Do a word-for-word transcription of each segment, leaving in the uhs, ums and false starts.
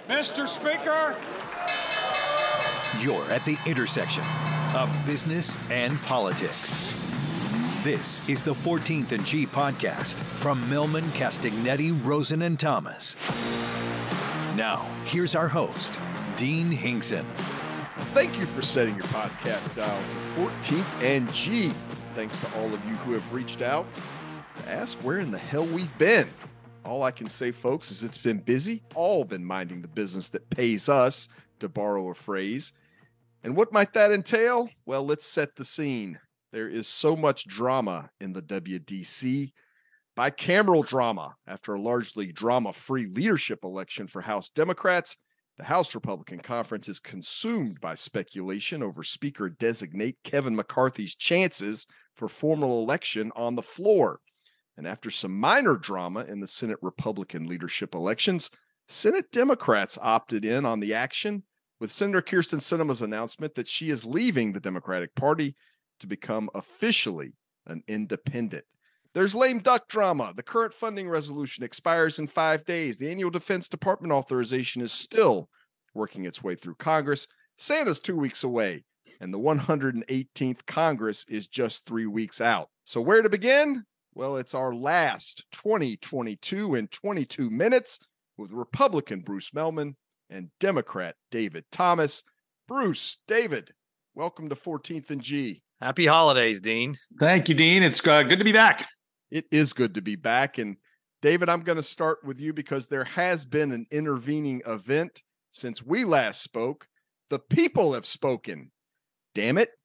Mister Speaker. You're at the intersection of business and politics. This is the fourteenth and G podcast from Millman, Castagnetti, Rosen, and Thomas. Now, here's our host, Dean Hinkson. Thank you for setting your podcast dial to fourteenth and G. Thanks to all of you who have reached out to ask where in the hell we've been. All I can say, folks, is it's been busy. All been minding the business that pays us, to borrow a phrase. And what might that entail? Well, let's set the scene. There is so much drama in the W D C. Bicameral drama after a largely drama-free leadership election for House Democrats. The House Republican Conference is consumed by speculation over Speaker-designate Kevin McCarthy's chances for formal election on the floor. And after some minor drama in the Senate Republican leadership elections, Senate Democrats opted in on the action with Senator Kyrsten Sinema's announcement that she is leaving the Democratic Party to become officially an independent. There's lame duck drama. The current funding resolution expires in five days. The annual Defense Department authorization is still working its way through Congress. Santa's two weeks away, and the one hundred eighteenth Congress is just three weeks out. So where to begin? Well, it's our last twenty twenty-two in twenty-two minutes with Republican Bruce Mehlman and Democrat David Thomas. Bruce, David, welcome to fourteenth and G. Happy holidays, Dean. Thank you, Dean. It's uh, good to be back. It is good to be back. And David, I'm going to start with you because there has been an intervening event since we last spoke. The people have spoken. Damn it.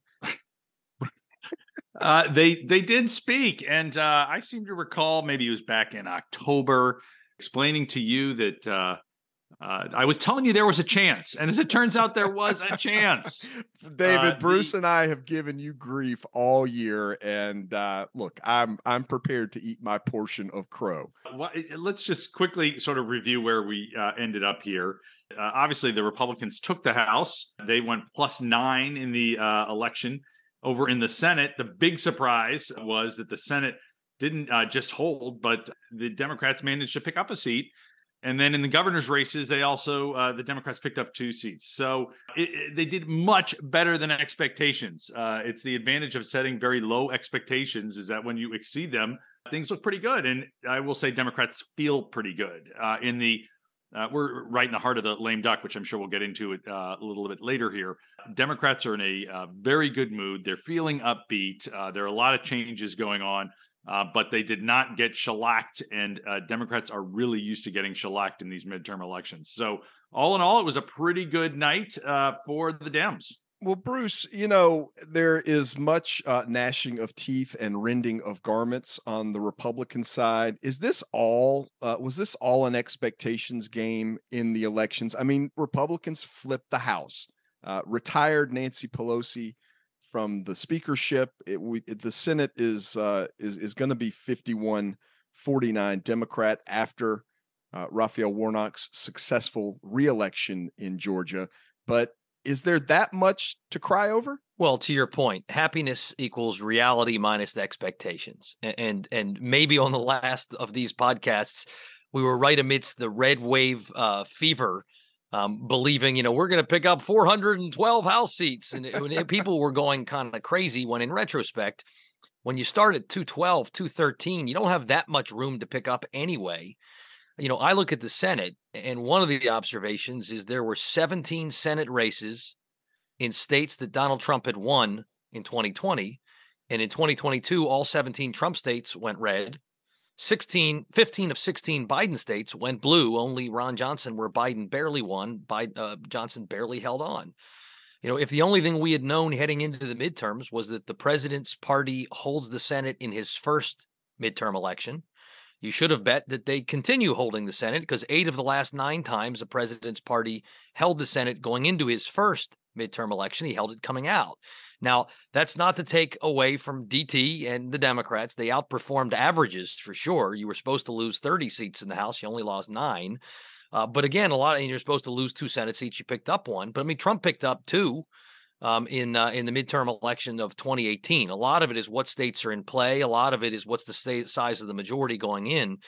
Uh, they they did speak, and uh, I seem to recall maybe it was back in October explaining to you that uh, uh, I was telling you there was a chance, and as it turns out, there was a chance. David, uh, Bruce, the, and I have given you grief all year, and uh, look, I'm I'm prepared to eat my portion of crow. Well, let's just quickly sort of review where we uh, ended up here. Uh, obviously, the Republicans took the House; they went plus nine in the uh, election. Over in the Senate, the big surprise was that the Senate didn't uh, just hold, but the Democrats managed to pick up a seat. And then in the governor's races, they also, uh, the Democrats picked up two seats. So it, it, they did much better than expectations. Uh, it's the advantage of setting very low expectations is that when you exceed them, things look pretty good. And I will say Democrats feel pretty good. Uh, in the Uh, we're right in the heart of the lame duck, which I'm sure we'll get into it uh, a little bit later here. Democrats are in a uh, very good mood. They're feeling upbeat. Uh, there are a lot of changes going on, uh, but they did not get shellacked. And uh, Democrats are really used to getting shellacked in these midterm elections. So all in all, it was a pretty good night uh, for the Dems. Well, Bruce, you know, there is much uh, gnashing of teeth and rending of garments on the Republican side. Is this all, uh, was this all an expectations game in the elections? I mean, Republicans flipped the House, uh, retired Nancy Pelosi from the speakership. It, we, it, the Senate is, uh, is, is going to be fifty-one forty-nine Democrat after uh, Raphael Warnock's successful reelection in Georgia. But is there that much to cry over? Well, to your point, happiness equals reality minus the expectations. And and maybe on the last of these podcasts, we were right amidst the red wave uh, fever, um, believing, you know, we're going to pick up four hundred twelve House seats. And, and people were going kind of crazy when in retrospect, when you start at two twelve, two thirteen, you don't have that much room to pick up anyway. You know, I look at the Senate, and one of the observations is there were seventeen Senate races in states that Donald Trump had won in twenty twenty. And in twenty twenty-two, all seventeen Trump states went red. sixteen, fifteen of sixteen Biden states went blue. Only Ron Johnson, where Biden barely won, Biden, uh, Johnson barely held on. You know, if the only thing we had known heading into the midterms was that the president's party holds the Senate in his first midterm election, you should have bet that they continue holding the Senate because eight of the last nine times the president's party held the Senate going into his first midterm election, he held it coming out. Now, that's not to take away from D T and the Democrats. They outperformed averages for sure. You were supposed to lose thirty seats in the House. You only lost nine. Uh, but again, a lot of, and you're supposed to lose two Senate seats. You picked up one. But I mean, Trump picked up two. um, in uh, in the midterm election of twenty eighteen. A lot of it is what states are in play. A lot of it is what's the state size of the majority going in.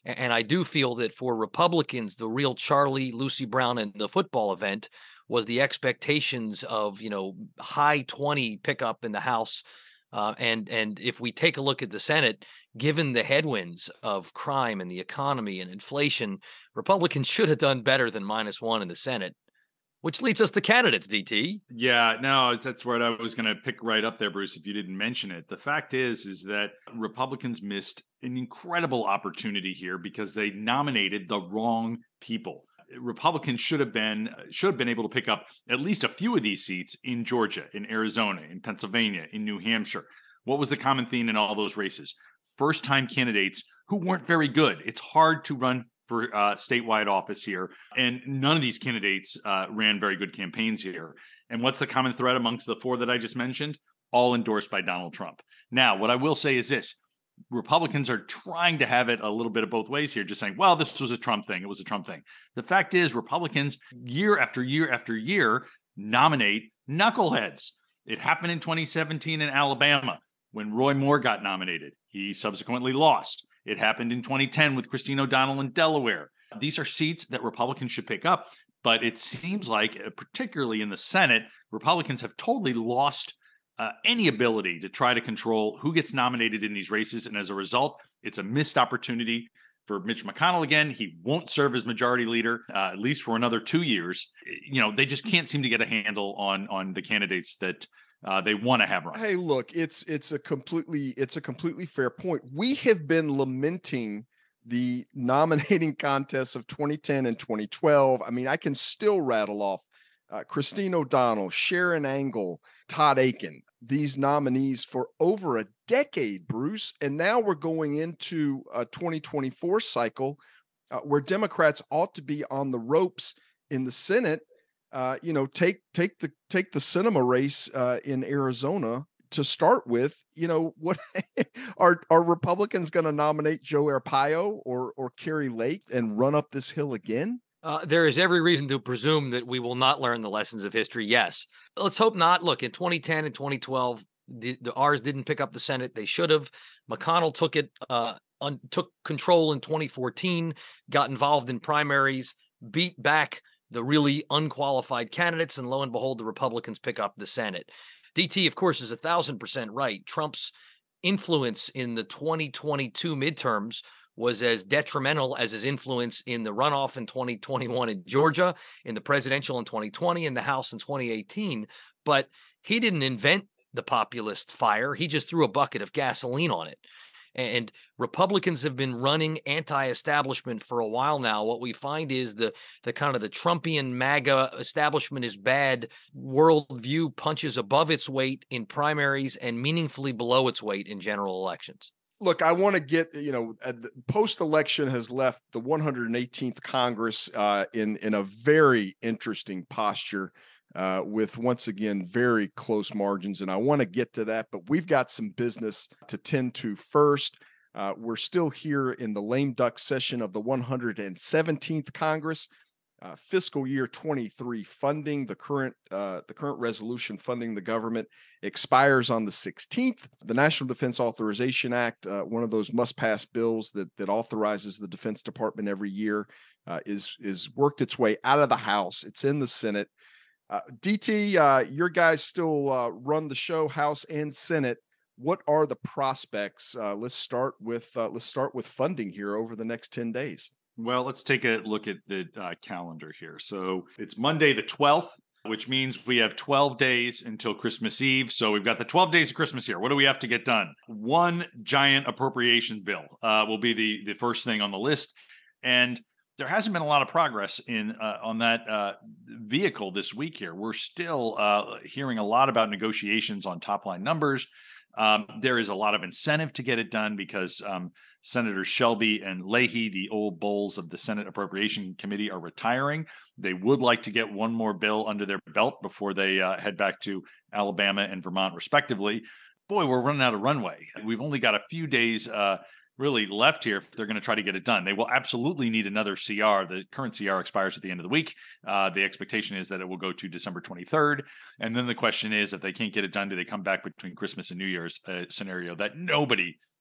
And I do feel that for Republicans, the real Charlie, Lucy Brown, and the football event was the expectations of, you know, high twenty pickup in the House. Uh, and and if we take a look at the Senate, given the headwinds of crime and the economy and inflation, Republicans should have done better than minus one in the Senate, which leads us to candidates, D T. Yeah, no, that's what I was going to pick right up there, Bruce, if you didn't mention it. The fact is, is that Republicans missed an incredible opportunity here because they nominated the wrong people. Republicans should have been should have been able to pick up at least a few of these seats in Georgia, in Arizona, in Pennsylvania, in New Hampshire. What was the common theme in all those races? First-time candidates who weren't very good. It's hard to run for uh, statewide office here, and none of these candidates uh, ran very good campaigns here. And what's the common thread amongst the four that I just mentioned? All endorsed by Donald Trump. Now, what I will say is this. Republicans are trying to have it a little bit of both ways here, just saying, well, this was a Trump thing. It was a Trump thing. The fact is, Republicans, year after year after year, nominate knuckleheads. It happened in twenty seventeen in Alabama when Roy Moore got nominated. He subsequently lost. It happened in twenty ten with Christine O'Donnell in Delaware. These are seats that Republicans should pick up, but it seems like, particularly in the Senate, Republicans have totally lost Uh, any ability to try to control who gets nominated in these races. And as a result, it's a missed opportunity for Mitch McConnell again. He won't serve as majority leader, uh, at least for another two years. You know, they just can't seem to get a handle on on the candidates that uh, they want to have run. Hey, look, it's it's a completely it's a completely fair point. We have been lamenting the nominating contests of twenty ten and twenty twelve. I mean, I can still rattle off Uh, Christine O'Donnell, Sharon Angle, Todd Aiken, these nominees for over a decade, Bruce. And now we're going into a twenty twenty-four cycle uh, where Democrats ought to be on the ropes in the Senate. Uh, you know, take take the take the cinema race uh, in Arizona to start with. You know, what are are Republicans going to nominate Joe Arpaio or or Carrie Lake and run up this hill again? Uh, there is every reason to presume that we will not learn the lessons of history. Yes. Let's hope not. Look, in twenty ten and twenty twelve, the, the R's didn't pick up the Senate. They should have. McConnell took it, uh, un, took control in twenty fourteen, got involved in primaries, beat back the really unqualified candidates, and lo and behold, the Republicans pick up the Senate. D T, of course, is a thousand percent right. Trump's influence in the twenty twenty-two midterms was as detrimental as his influence in the runoff in twenty twenty-one in Georgia, in the presidential in twenty twenty, in the House in twenty eighteen. But he didn't invent the populist fire. He just threw a bucket of gasoline on it. And Republicans have been running anti-establishment for a while now. What we find is the the kind of the Trumpian MAGA establishment is bad worldview punches above its weight in primaries and meaningfully below its weight in general elections. Look, I want to get, you know, post-election has left the one hundred eighteenth Congress uh, in, in a very interesting posture uh, with, once again, very close margins. And I want to get to that, but we've got some business to tend to first. Uh, we're still here in the lame duck session of the one hundred seventeenth Congress. Uh, fiscal year twenty-three funding, the current uh, the current resolution funding the government expires on the sixteenth. The National Defense Authorization Act, uh, one of those must-pass bills that that authorizes the Defense Department every year, uh, is is worked its way out of the House. It's in the Senate. Uh, D T, uh, your guys still uh, run the show, House and Senate. What are the prospects? Uh, let's start with uh, let's start with funding here over the next ten days. Well, let's take a look at the uh, calendar here. So it's Monday the twelfth, which means we have twelve days until Christmas Eve. So we've got the twelve days of Christmas here. What do we have to get done? One giant appropriation bill uh, will be the, the first thing on the list. And there hasn't been a lot of progress in uh, on that uh, vehicle this week here. We're still uh, hearing a lot about negotiations on top line numbers. Um, there is a lot of incentive to get it done because um, Senators Shelby and Leahy, the old bulls of the Senate Appropriation Committee, are retiring. They would like to get one more bill under their belt before they uh, head back to Alabama and Vermont, respectively. Boy, we're running out of runway. We've only got a few days uh, really left here if they're going to try to get it done. They will absolutely need another C R. The current C R expires at the end of the week. Uh, the expectation is that it will go to December twenty-third. And then the question is, if they can't get it done, do they come back between Christmas and New Year's, a scenario that nobody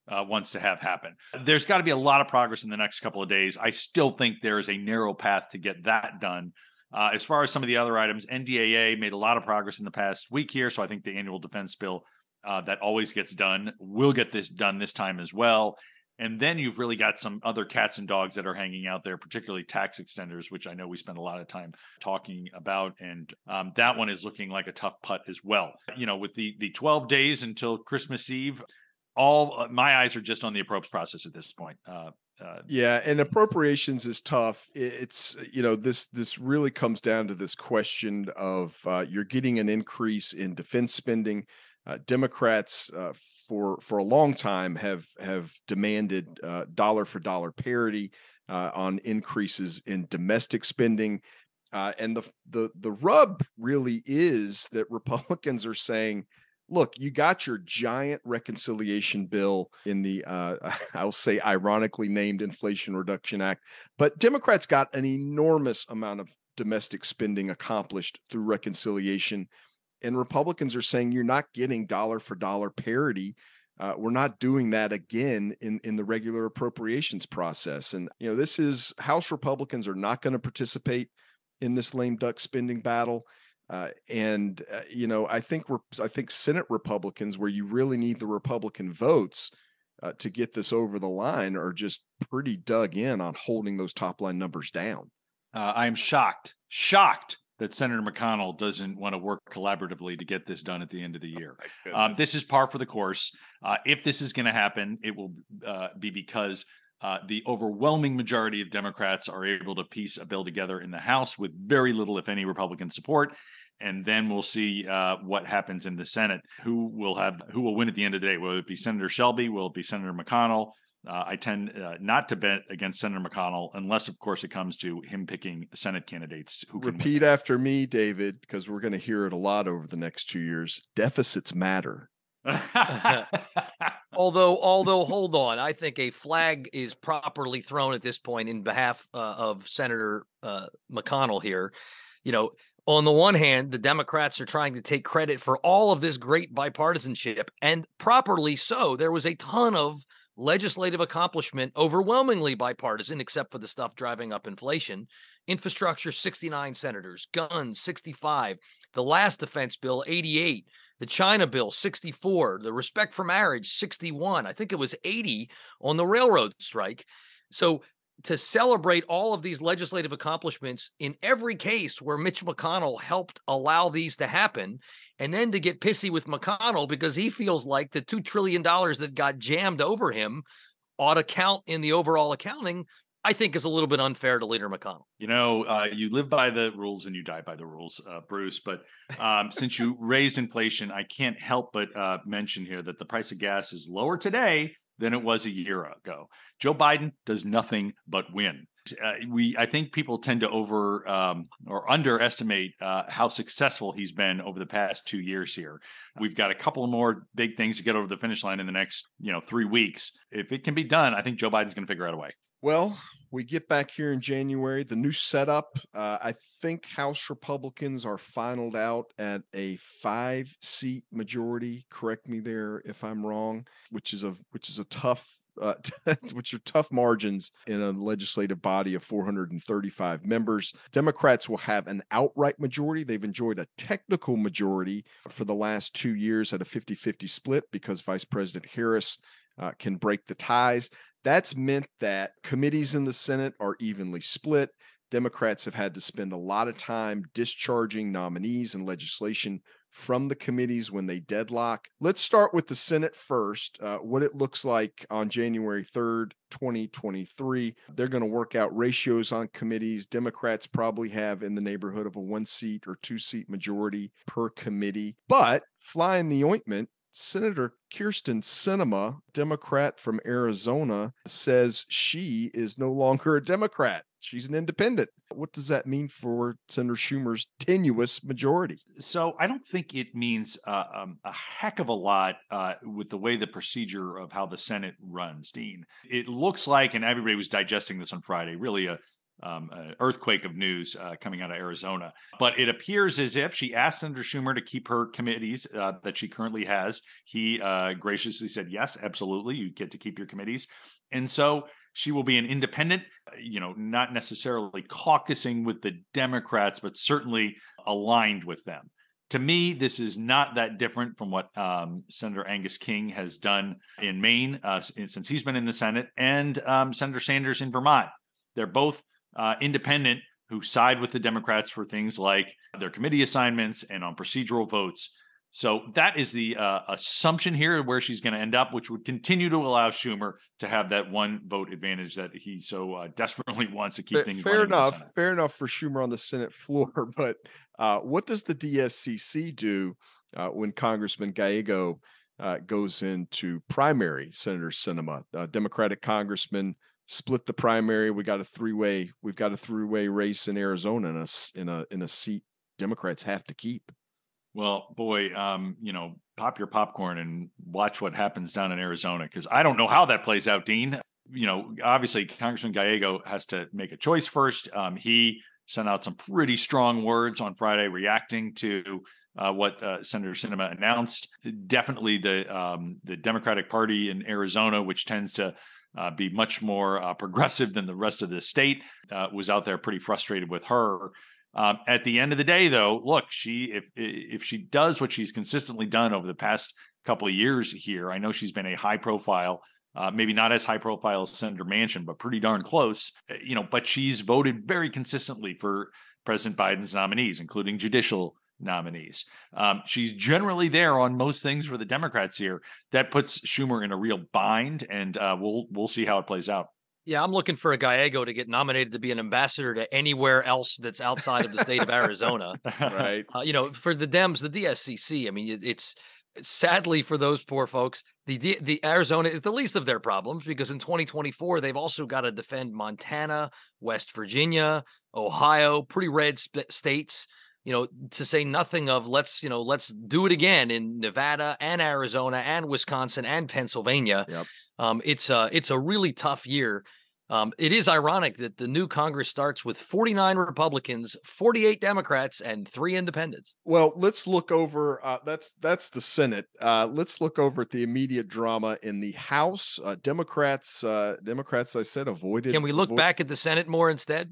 uh, wants to have happen. There's got to be a lot of progress in the next couple of days. I still think there is a narrow path to get that done. Uh, as far as some of the other items, N D A A made a lot of progress in the past week here. So I think the annual defense bill uh, that always gets done will get this done this time as well. And then you've really got some other cats and dogs that are hanging out there, particularly tax extenders, which I know we spend a lot of time talking about. And um, that one is looking like a tough putt as well. You know, with the the twelve days until Christmas Eve, all uh, my eyes are just on the appropriations process at this point. Uh, uh, yeah, and appropriations is tough. It's, you know, this this really comes down to this question of uh, you're getting an increase in defense spending. Uh, Democrats uh, for for a long time have have demanded uh, dollar for dollar parity uh, on increases in domestic spending, uh, and the the the rub really is that Republicans are saying, look, you got your giant reconciliation bill in the uh, I'll say ironically named Inflation Reduction Act, but Democrats got an enormous amount of domestic spending accomplished through reconciliation. And Republicans are saying you're not getting dollar for dollar parity. Uh, we're not doing that again in, in the regular appropriations process. And, you know, this is House Republicans are not going to participate in this lame duck spending battle. Uh, and, uh, you know, I think we're I think Senate Republicans, where you really need the Republican votes uh, to get this over the line, are just pretty dug in on holding those top line numbers down. Uh, I am shocked, shocked. that Senator McConnell doesn't want to work collaboratively to get this done at the end of the year. Um, this is par for the course. Uh, if this is going to happen, it will uh, be because uh, the overwhelming majority of Democrats are able to piece a bill together in the House with very little, if any, Republican support. And then we'll see uh, what happens in the Senate. Who will have who will win at the end of the day? Will it be Senator Shelby? Will it be Senator McConnell? Uh, I tend uh, not to bet against Senator McConnell unless, of course, it comes to him picking Senate candidates who can repeat win. After me, David, because we're going to hear it a lot over the next two years. Deficits matter. although, although, hold on, I think a flag is properly thrown at this point in behalf uh, of Senator uh, McConnell here. You know, on the one hand, the Democrats are trying to take credit for all of this great bipartisanship, and properly so. There was a ton of legislative accomplishment, overwhelmingly bipartisan, except for the stuff driving up inflation. Infrastructure, sixty-nine senators. Guns, sixty-five. The last defense bill, eighty-eight. The China bill, sixty-four. The Respect for Marriage, sixty-one. I think it was eighty on the railroad strike. So to celebrate all of these legislative accomplishments in every case where Mitch McConnell helped allow these to happen, and then to get pissy with McConnell because he feels like the two trillion dollars that got jammed over him ought to count in the overall accounting, I think is a little bit unfair to Leader McConnell. You know, uh, you live by the rules and you die by the rules, uh, Bruce. But um, since you raised inflation, I can't help but uh, mention here that the price of gas is lower today than it was a year ago. Joe Biden does nothing but win. Uh, we, I think people tend to over um, or underestimate uh, how successful he's been over the past two years here. We've got a couple more big things to get over the finish line in the next, you know, three weeks. If it can be done, I think Joe Biden's going to figure out a way. Well, we get back here in January, the new setup. Uh, I think House Republicans are finaled out at a five-seat majority. Correct me there if I'm wrong, which is a which is a tough, uh, which are tough margins in a legislative body of four hundred thirty-five members. Democrats will have an outright majority. They've enjoyed a technical majority for the last two years at a fifty-fifty split because Vice President Harris uh, can break the ties. That's meant that committees in the Senate are evenly split. Democrats have had to spend a lot of time discharging nominees and legislation from the committees when they deadlock. Let's start with the Senate first, uh, what it looks like on January third, twenty twenty-three. They're going to work out ratios on committees. Democrats probably have in the neighborhood of a one seat or two seat majority per committee. But fly in the ointment, Senator Kyrsten Sinema, Democrat from Arizona, says she is no longer a Democrat. She's an independent. What does that mean for Senator Schumer's tenuous majority? So I don't think it means uh, um, a heck of a lot uh, with the way the procedure of how the Senate runs, Dean. It looks like, and everybody was digesting this on Friday, really a um, uh, earthquake of news uh, coming out of Arizona. But it appears as if she asked Senator Schumer to keep her committees uh, that she currently has. He uh, graciously said, yes, absolutely. You get to keep your committees. And so she will be an independent, you know, not necessarily caucusing with the Democrats, but certainly aligned with them. To me, this is not that different from what um, Senator Angus King has done in Maine uh, since he's been in the Senate, and um, Senator Sanders in Vermont. They're both uh, independent who side with the Democrats for things like their committee assignments and on procedural votes. So that is the uh, assumption here where she's going to end up, which would continue to allow Schumer to have that one vote advantage that he so uh, desperately wants to keep fair, things fair running. enough. Fair enough for Schumer on the Senate floor. But uh, what does the D S C C do uh, when Congressman Gallego uh, goes into primary? Senator Sinema, uh, Democratic congressman, split the primary. We got a three-way. We've got a three-way race in Arizona in a in a in a seat Democrats have to keep. Well, boy, um, you know, pop your popcorn and watch what happens down in Arizona, because I don't know how that plays out, Dean. You know, obviously, Congressman Gallego has to make a choice first. Um, he sent out some pretty strong words on Friday reacting to uh, what uh, Senator Sinema announced. Definitely the um, the Democratic Party in Arizona, which tends to uh, be much more uh, progressive than the rest of the state, uh, was out there pretty frustrated with her. Um, at the end of the day, though, look, she if if she does what she's consistently done over the past couple of years here, I know she's been a high profile, uh, maybe not as high profile as Senator Manchin, but pretty darn close, you know, but she's voted very consistently for President Biden's nominees, including judicial nominees. Um, she's generally there on most things for the Democrats here. That puts Schumer in a real bind, and uh, we'll we'll see how it plays out. Yeah, I'm looking for a Gallego to get nominated to be an ambassador to anywhere else that's outside of the state of Arizona. Right. Uh, you know, for the Dems, the D S C C, I mean, it, it's sadly for those poor folks, the D, the Arizona is the least of their problems, because in twenty twenty-four, they've also got to defend Montana, West Virginia, Ohio, pretty red sp- states, you know, to say nothing of let's, you know, let's do it again in Nevada and Arizona and Wisconsin and Pennsylvania. Yep. Um, it's a, it's a really tough year. Um, it is ironic that the new Congress starts with forty-nine Republicans, forty-eight Democrats, and three independents. Well, let's look over. Uh, that's that's the Senate. Uh, let's look over at the immediate drama in the House. Uh, Democrats, uh, Democrats, I said, avoided. Can we look avo- back at the Senate more instead?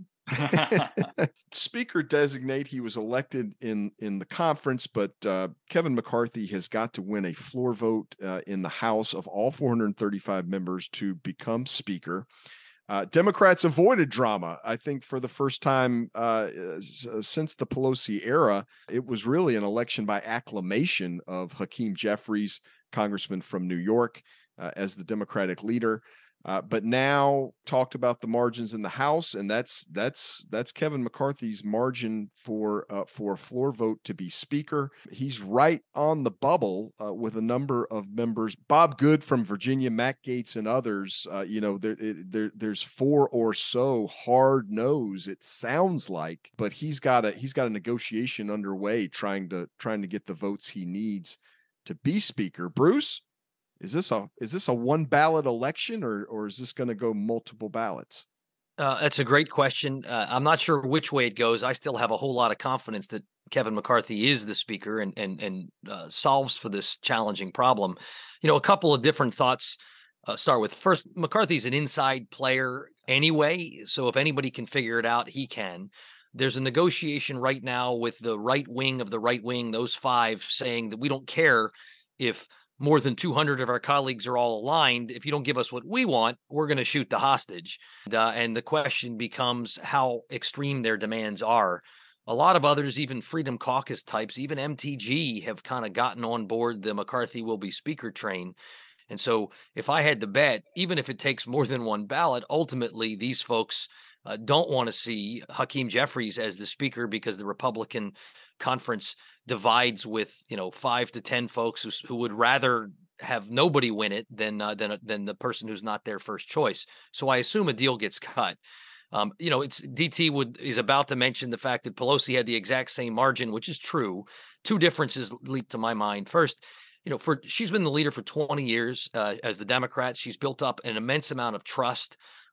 Speaker designate. He was elected in in the conference, but uh, Kevin McCarthy has got to win a floor vote uh, in the House of all four hundred thirty-five members to become Speaker. Uh, Democrats avoided drama, I think, for the first time uh, since the Pelosi era. It was really an election by acclamation of Hakeem Jeffries, congressman from New York, uh, as the Democratic leader. Uh, but now talked about the margins in the House, and that's that's that's Kevin McCarthy's margin for uh, for a floor vote to be Speaker. He's right on the bubble uh, with a number of members. Bob Good from Virginia, Matt Gaetz, and others. Uh, you know, there, there there's four or so hard no's. It sounds like, but he's got a he's got a negotiation underway trying to trying to get the votes he needs to be Speaker. Bruce, Is this a is this a one ballot election, or or is this going to go multiple ballots? Uh, that's a great question. Uh, I'm not sure which way it goes. I still have a whole lot of confidence that Kevin McCarthy is the Speaker and and and uh, solves for this challenging problem. You know, a couple of different thoughts. Uh, start with first, McCarthy's an inside player anyway, so if anybody can figure it out, he can. There's a negotiation right now with the right wing of the right wing, those five, saying that we don't care if more than two hundred of our colleagues are all aligned. If you don't give us what we want, we're going to shoot the hostage. Uh, and the question becomes how extreme their demands are. A lot of others, even Freedom Caucus types, even M T G, have kind of gotten on board the McCarthy will be Speaker train. And so if I had to bet, even if it takes more than one ballot, ultimately these folks uh, don't want to see Hakeem Jeffries as the Speaker, because the Republican conference divides with, you know, five to ten folks who, who would rather have nobody win it than uh, than than the person who's not their first choice. So I assume a deal gets cut. Um, you know, it's D T would is about to mention the fact that Pelosi had the exact same margin, which is true. Two differences leap to my mind. First, you know, for she's been the leader for twenty years uh, as the Democrat. She's built up an immense amount of trust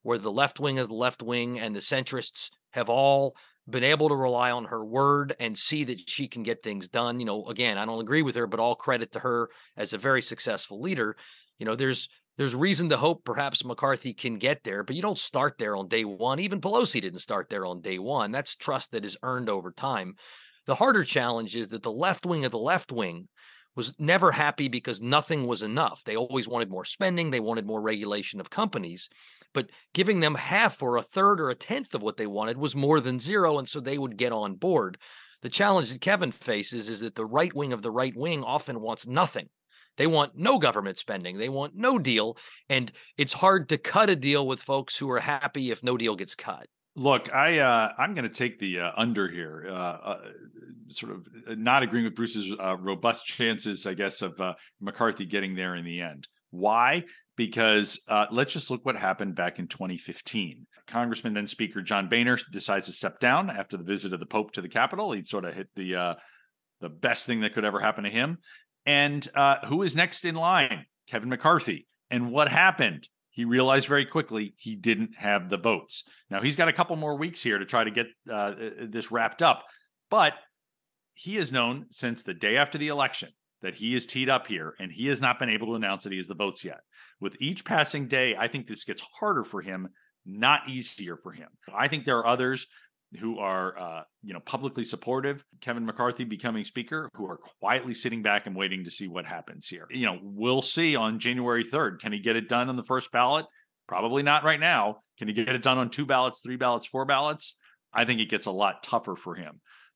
where the left wing of the left wing and the centrists have all been able to rely on her word and see that she can get things done. You know, again, I don't agree with her, but all credit to her as a very successful leader. You know, there's there's reason to hope perhaps McCarthy can get there, but you don't start there on day one. Even Pelosi didn't start there on day one. That's trust that is earned over time. The harder challenge is that the left wing of the left wing was never happy because nothing was enough. They always wanted more spending. They wanted more regulation of companies, but giving them half or a third or a tenth of what they wanted was more than zero. And so they would get on board. The challenge that Kevin faces is that the right wing of the right wing often wants nothing. They want no government spending. They want no deal. And it's hard to cut a deal with folks who are happy if no deal gets cut. Look, I uh, I'm going to take the uh, under here. Uh, uh, sort of not agreeing with Bruce's uh, robust chances, I guess, of uh, McCarthy getting there in the end. Why? Because uh, let's just look what happened back in twenty fifteen. Congressman, then Speaker John Boehner, decides to step down after the visit of the Pope to the Capitol. He'd sort of hit the uh, the best thing that could ever happen to him. And uh, who is next in line? Kevin McCarthy. And what happened? He realized very quickly he didn't have the votes. Now, he's got a couple more weeks here to try to get uh, this wrapped up. But he is known since the day after the election that he is teed up here, and he has not been able to announce that he has the votes yet. With each passing day, I think this gets harder for him, not easier for him. I think there are others who are, uh, you know, publicly supportive, Kevin McCarthy becoming speaker, who are quietly sitting back and waiting to see what happens here. You know, we'll see on January third. Can he get it done on the first ballot? Probably not right now. Can he get it done on two ballots, three ballots, four ballots? I think it gets a lot tougher for him.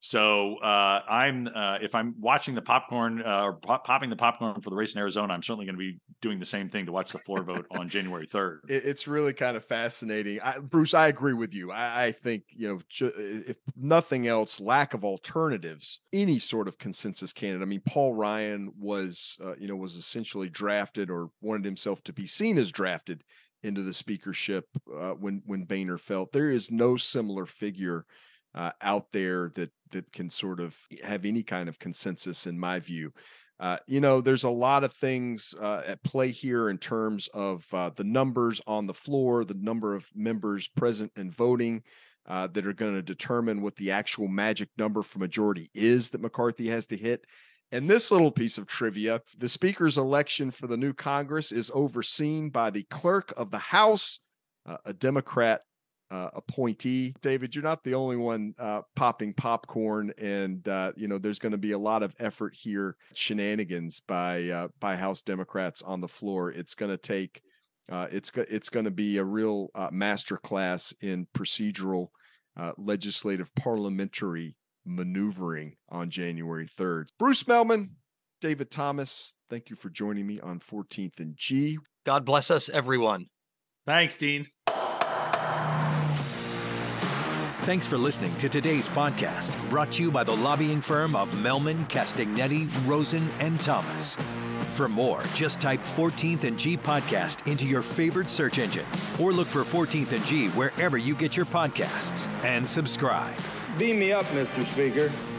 So uh, I'm uh, if I'm watching the popcorn uh, or pop- popping the popcorn for the race in Arizona, I'm certainly going to be doing the same thing to watch the floor vote on January third. It's really kind of fascinating. I, Bruce, I agree with you. I, I think, you know, ju- if nothing else, lack of alternatives, any sort of consensus candidate. I mean, Paul Ryan was, uh, you know, was essentially drafted or wanted himself to be seen as drafted into the speakership uh, when when Boehner felt. There is no similar figure Uh, out there that that can sort of have any kind of consensus, in my view. Uh, you know, there's a lot of things uh, at play here in terms of uh, the numbers on the floor, the number of members present and voting uh, that are going to determine what the actual magic number for majority is that McCarthy has to hit. And this little piece of trivia, the speaker's election for the new Congress is overseen by the clerk of the House, uh, a Democrat Uh, appointee. David, you're not the only one uh, popping popcorn, and uh, you know there's going to be a lot of effort here, shenanigans by uh, by House Democrats on the floor. It's going to take, uh, it's go- it's going to be a real uh, masterclass in procedural, uh, legislative, parliamentary maneuvering on January third. Bruce Mehlman, David Thomas, thank you for joining me on fourteenth and G. God bless us, everyone. Thanks, Dean. Thanks for listening to today's podcast, brought to you by the lobbying firm of Mehlman, Castagnetti, Rosen, and Thomas. For more, just type fourteenth and G podcast into your favorite search engine or look for fourteenth and G wherever you get your podcasts and subscribe. Beam me up, Mister Speaker.